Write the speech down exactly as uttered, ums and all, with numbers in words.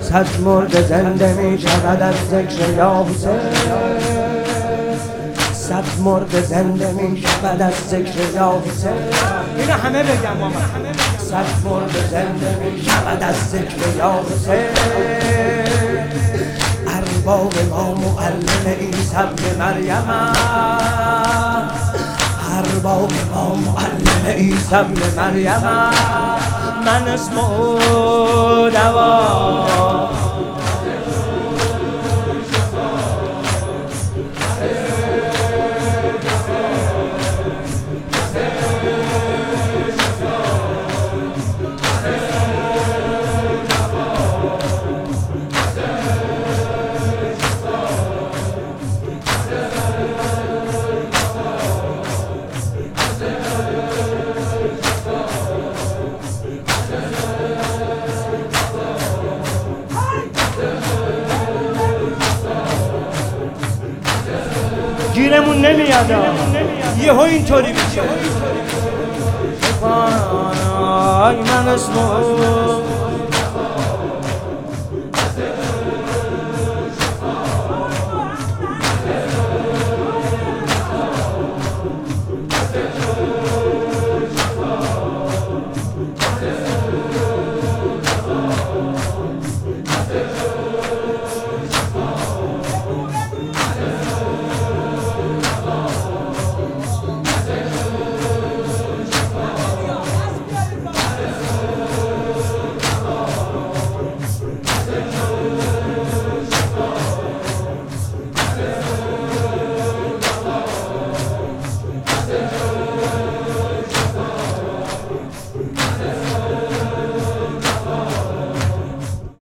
صد مرد زنده می شود از ذکر یا حسین، صد مرد زنده می شود از ذکر یا حسین. اینو همه بگم ماما. صد مرد زنده می شود از ذکر یا حسین. ارباب ما معلم عیسی ابن مریم است، ارباب ما معلم عیسی ابن مریم است. من اسمه دوا گیرمون نمیاد، یهو اینطوری میشه. من اسمه